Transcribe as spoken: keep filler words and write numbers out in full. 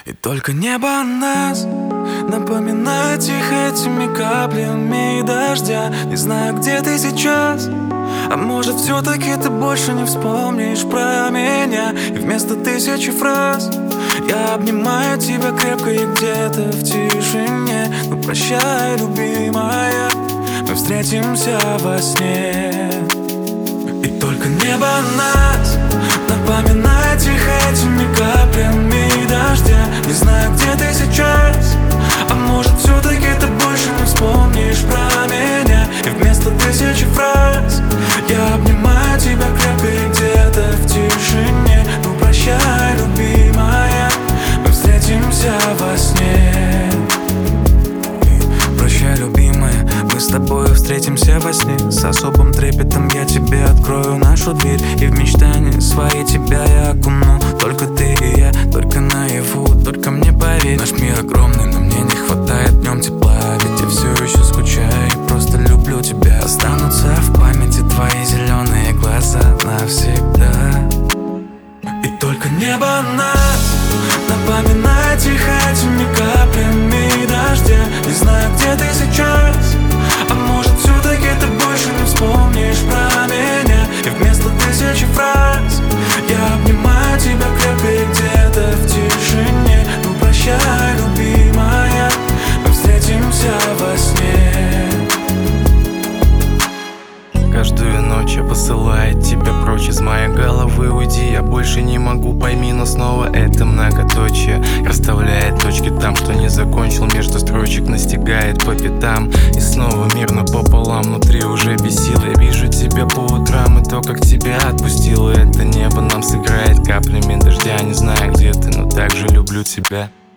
И только небо нас напоминает тихо этими каплями дождя. Не знаю, где ты сейчас, а может, все-таки ты больше не вспомнишь про меня. И вместо тысячи фраз я обнимаю тебя крепко и где-то в тишине. Ну прощай, любимая, мы встретимся во сне. И только небо нас напоминает тихо этими каплями дождя. Не знаю, где ты сейчас, а может, все-таки ты больше не вспомнишь про меня. И вместо тысячи фраз я обнимаю тебя крепко и где-то в тишине. Ну прощай, любимая, мы встретимся во сне. И прощай, любимая, мы с тобой встретимся во сне. С особым трепетом я тебе открою нашу дверь, и в мечтания свои тебя я окуну. Только ты и я, только наяву, только мне поверь. Наш мир огромный, но мне не хватает днем тепла. Ведь я все еще скучаю и просто люблю тебя. Останутся в памяти твои зеленые глаза навсегда. И только небо нас напоминает тихо этими каплями дождя. Не знаю, где ты сейчас, а может, все-таки ты больше не вспомнишь про меня. И вместо тысячи фраз я обнимаю тебя крепко и где-то в тишине. Ну прощай, любимая, мы встретимся во сне. Каждую ночь я посылаю тебя прочь из моей головы. Уйди, я больше не могу, пойми, но снова это многоточие расставляет точки там, что не закончил, между строчек настигает по пятам. И снова мирно пополам, внутри уже без сил. Я вижу тебя по утрам, и то, как тебя отпустило это небо нам сыграет каплями дождя. Не знаю, где ты, но также люблю тебя.